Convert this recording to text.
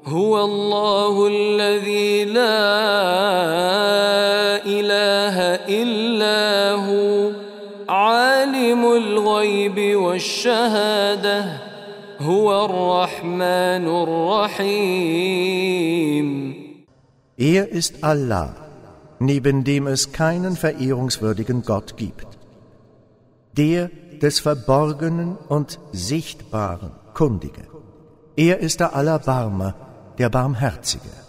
هو الله الذي لا إله إلا هو عالم الغيب والشهادة هو الرحمن الرحيم. Er ist Allah, neben dem es keinen verehrungswürdigen Gott gibt. Der des Verborgenen und Sichtbaren Kundige. Er ist der Allerbarmer, der Barmherzige.